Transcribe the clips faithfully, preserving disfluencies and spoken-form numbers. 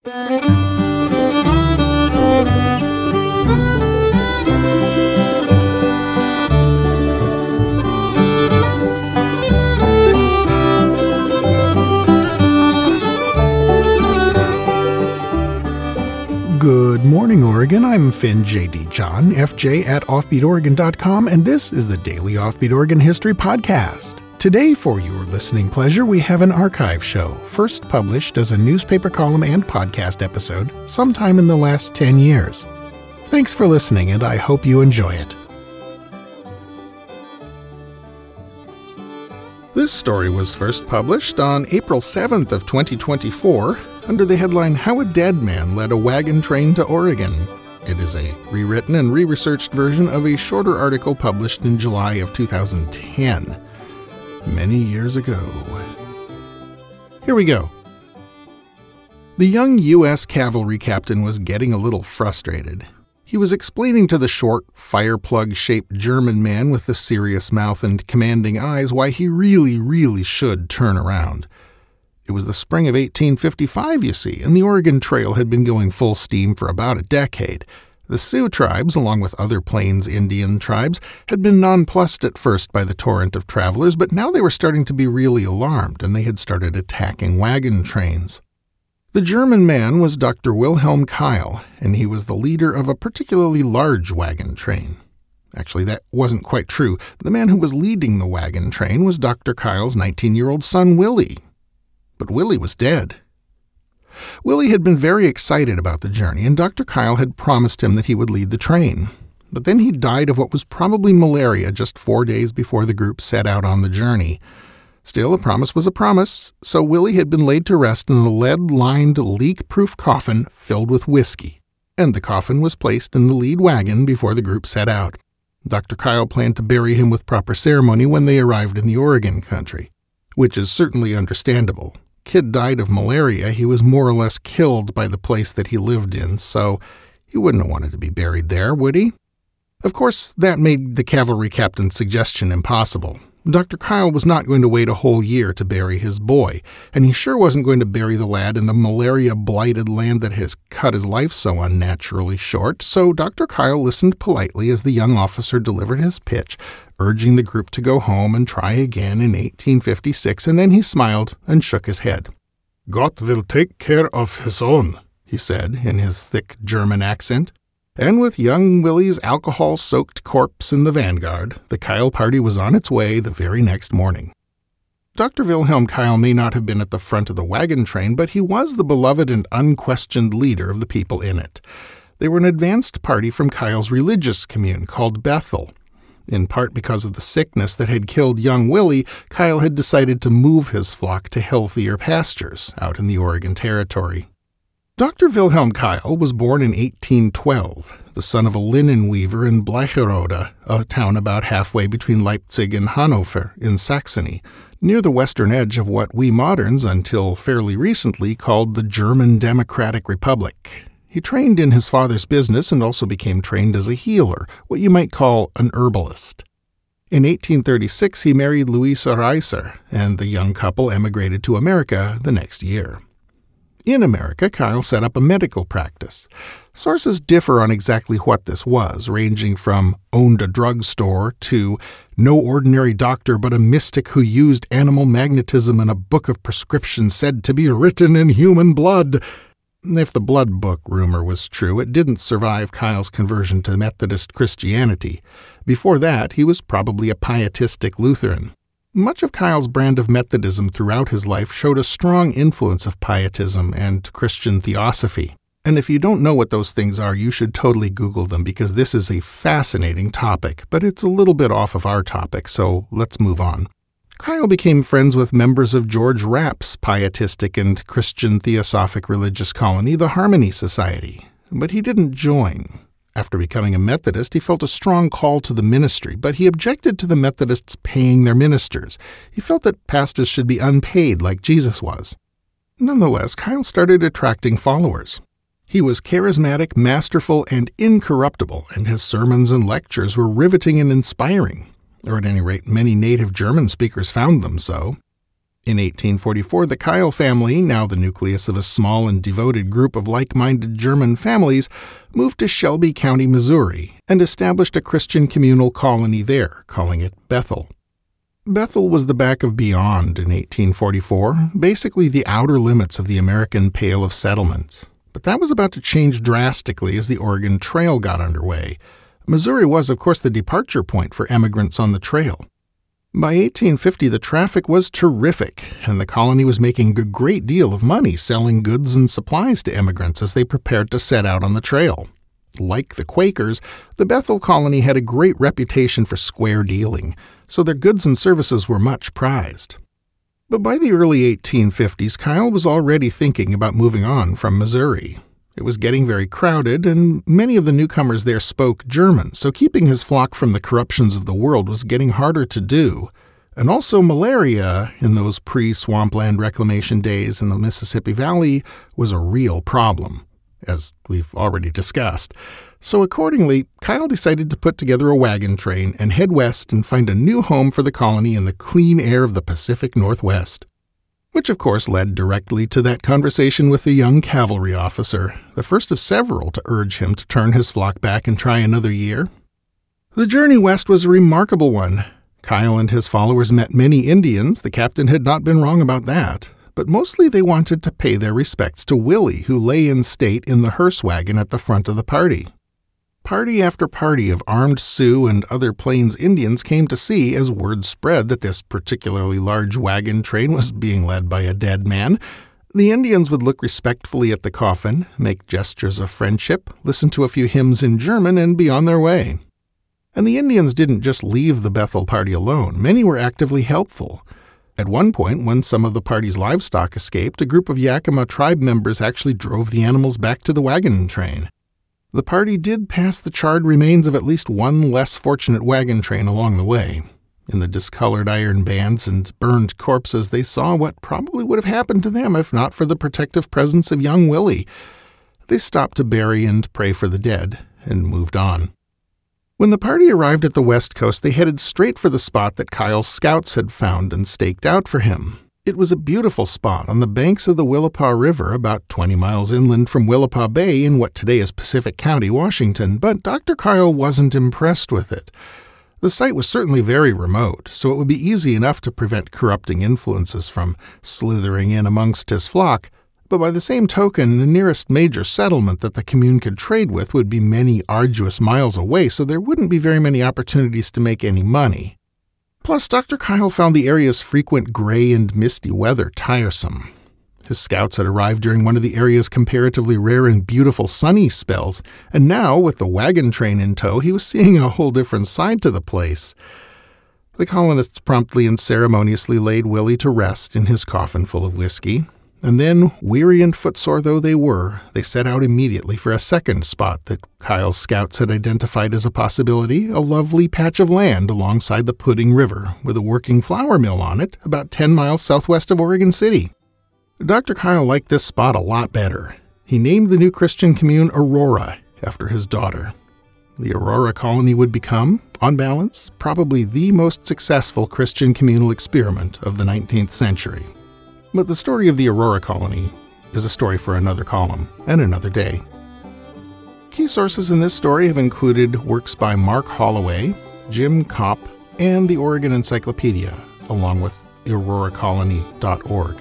Good morning, Oregon. I'm Finn J D. John, F J at offbeat oregon dot com, and this is the Daily Offbeat Oregon History Podcast. Today, for your listening pleasure, we have an archive show, first published as a newspaper column and podcast episode sometime in the last ten years. Thanks for listening, and I hope you enjoy it. This story was first published on April seventh of twenty twenty-four under the headline, How a Dead Man Led a Wagon Train to Oregon. It is a rewritten and re-researched version of a shorter article published in July of two thousand ten, many years ago. Here we go. The young U S cavalry captain was getting a little frustrated. He was explaining to the short, fireplug-shaped German man with the serious mouth and commanding eyes why he really, really should turn around. It was the spring of eighteen fifty-five, you see, and the Oregon Trail had been going full steam for about a decade. The Sioux tribes, along with other Plains Indian tribes, had been nonplussed at first by the torrent of travelers, but now they were starting to be really alarmed, and they had started attacking wagon trains. The German man was Doctor Wilhelm Keil, and he was the leader of a particularly large wagon train. Actually, that wasn't quite true. The man who was leading the wagon train was Doctor Keil's nineteen-year-old son, Willie. But Willie was dead. Willie had been very excited about the journey, and Doctor Keil had promised him that he would lead the train. But then he died of what was probably malaria just four days before the group set out on the journey. Still, a promise was a promise, so Willie had been laid to rest in a lead-lined, leak-proof coffin filled with whiskey, and the coffin was placed in the lead wagon before the group set out. Doctor Keil planned to bury him with proper ceremony when they arrived in the Oregon country, which is certainly understandable. Kid died of malaria. He was more or less killed by the place that he lived in, so he wouldn't have wanted to be buried there, would he? Of course, that made the cavalry captain's suggestion impossible. Doctor Keil was not going to wait a whole year to bury his boy, and he sure wasn't going to bury the lad in the malaria-blighted land that has cut his life so unnaturally short, so Doctor Keil listened politely as the young officer delivered his pitch, urging the group to go home and try again in eighteen fifty-six, and then he smiled and shook his head. "Gott will take care of his own," he said in his thick German accent. And with young Willie's alcohol-soaked corpse in the vanguard, the Keil party was on its way the very next morning. Doctor Wilhelm Keil may not have been at the front of the wagon train, but he was the beloved and unquestioned leader of the people in it. They were an advanced party from Keil's religious commune called Bethel. In part because of the sickness that had killed young Willie, Keil had decided to move his flock to healthier pastures out in the Oregon Territory. Doctor Wilhelm Keil was born in eighteen twelve, the son of a linen weaver in Bleicherode, a town about halfway between Leipzig and Hanover in Saxony, near the western edge of what we moderns, until fairly recently, called the German Democratic Republic. He trained in his father's business and also became trained as a healer, what you might call an herbalist. In eighteen thirty-six, he married Louisa Reiser, and the young couple emigrated to America the next year. In America, Keil set up a medical practice. Sources differ on exactly what this was, ranging from owned a drugstore to no ordinary doctor but a mystic who used animal magnetism in a book of prescriptions said to be written in human blood. If the blood book rumor was true, it didn't survive Keil's conversion to Methodist Christianity. Before that, he was probably a pietistic Lutheran. Much of Keil's brand of Methodism throughout his life showed a strong influence of pietism and Christian theosophy. And if you don't know what those things are, you should totally Google them because this is a fascinating topic, but it's a little bit off of our topic, so let's move on. Keil became friends with members of George Rapp's pietistic and Christian theosophic religious colony, the Harmony Society, but he didn't join. After becoming a Methodist, he felt a strong call to the ministry, but he objected to the Methodists paying their ministers. He felt that pastors should be unpaid like Jesus was. Nonetheless, Keil started attracting followers. He was charismatic, masterful, and incorruptible, and his sermons and lectures were riveting and inspiring, or at any rate, many native German speakers found them so. In eighteen forty-four, the Kyle family, now the nucleus of a small and devoted group of like-minded German families, moved to Shelby County, Missouri, and established a Christian communal colony there, calling it Bethel. Bethel was the back of beyond in eighteen forty-four, basically the outer limits of the American Pale of Settlement. But that was about to change drastically as the Oregon Trail got underway. Missouri was, of course, the departure point for emigrants on the trail. By eighteen fifty, the traffic was terrific, and the colony was making a great deal of money selling goods and supplies to immigrants as they prepared to set out on the trail. Like the Quakers, the Bethel colony had a great reputation for square dealing, so their goods and services were much prized. But by the early eighteen fifties, Kyle was already thinking about moving on from Missouri. It was getting very crowded, and many of the newcomers there spoke German, so keeping his flock from the corruptions of the world was getting harder to do. And also malaria, in those pre-swampland reclamation days in the Mississippi Valley, was a real problem, as we've already discussed. So accordingly, Kyle decided to put together a wagon train and head west and find a new home for the colony in the clean air of the Pacific Northwest. Which, of course, led directly to that conversation with the young cavalry officer, the first of several to urge him to turn his flock back and try another year. The journey west was a remarkable one. Kyle and his followers met many Indians. The captain had not been wrong about that. But mostly they wanted to pay their respects to Willie, who lay in state in the hearse wagon at the front of the party. Party after party of armed Sioux and other Plains Indians came to see as word spread that this particularly large wagon train was being led by a dead man. The Indians would look respectfully at the coffin, make gestures of friendship, listen to a few hymns in German, and be on their way. And the Indians didn't just leave the Bethel party alone. Many were actively helpful. At one point, when some of the party's livestock escaped, a group of Yakima tribe members actually drove the animals back to the wagon train. The party did pass the charred remains of at least one less fortunate wagon train along the way. In the discolored iron bands and burned corpses, they saw what probably would have happened to them if not for the protective presence of young Willie. They stopped to bury and pray for the dead and moved on. When the party arrived at the West Coast, they headed straight for the spot that Kyle's scouts had found and staked out for him. It was a beautiful spot on the banks of the Willapa River, about twenty miles inland from Willapa Bay in what today is Pacific County, Washington, but Doctor Kyle wasn't impressed with it. The site was certainly very remote, so it would be easy enough to prevent corrupting influences from slithering in amongst his flock, but by the same token, the nearest major settlement that the commune could trade with would be many arduous miles away, so there wouldn't be very many opportunities to make any money. Plus, Doctor Kyle found the area's frequent gray and misty weather tiresome. His scouts had arrived during one of the area's comparatively rare and beautiful sunny spells, and now, with the wagon train in tow, he was seeing a whole different side to the place. The colonists promptly and ceremoniously laid Willie to rest in his coffin full of whiskey, and then, weary and footsore though they were, they set out immediately for a second spot that Kyle's scouts had identified as a possibility, a lovely patch of land alongside the Pudding River, with a working flour mill on it, about ten miles southwest of Oregon City. Doctor Kyle liked this spot a lot better. He named the new Christian commune Aurora, after his daughter. The Aurora colony would become, on balance, probably the most successful Christian communal experiment of the nineteenth century. But the story of the Aurora colony is a story for another column and another day. Key sources in this story have included works by Mark Holloway, Jim Kopp, and the Oregon Encyclopedia, along with aurora colony dot org.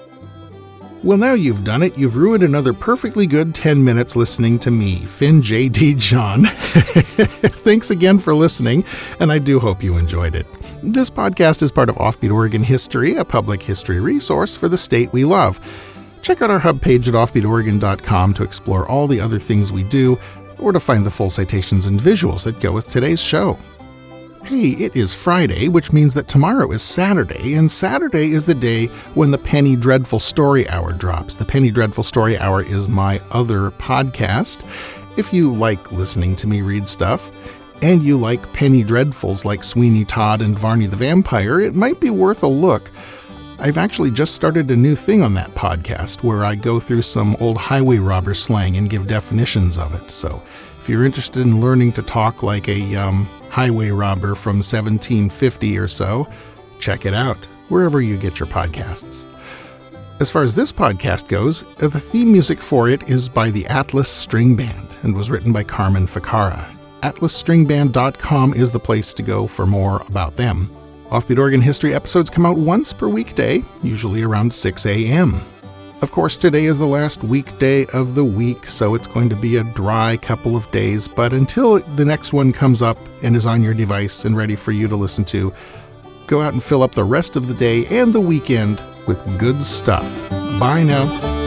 Well, now you've done it. You've ruined another perfectly good ten minutes listening to me, Finn J D. John. Thanks again for listening, and I do hope you enjoyed it. This podcast is part of Offbeat Oregon History, a public history resource for the state we love. Check out our hub page at offbeat oregon dot com to explore all the other things we do, or to find the full citations and visuals that go with today's show. Hey, it is Friday, which means that tomorrow is Saturday, and Saturday is the day when the Penny Dreadful Story Hour drops. The Penny Dreadful Story Hour is my other podcast. If you like listening to me read stuff, and you like penny dreadfuls like Sweeney Todd and Varney the Vampire, it might be worth a look. I've actually just started a new thing on that podcast where I go through some old highway robber slang and give definitions of it. So if you're interested in learning to talk like a um, highway robber from seventeen fifty or so, check it out. wherever you get your podcasts. As far as this podcast goes, the theme music for it is by the Atlas String Band and was written by Carmen Ficarra. atlas string band dot com is the place to go for more about them. Offbeat Oregon History episodes come out once per weekday, usually around six a.m. Of course, today is the last weekday of the week, so it's going to be a dry couple of days, but until the next one comes up and is on your device and ready for you to listen to, go out and fill up the rest of the day and the weekend with good stuff. Bye now.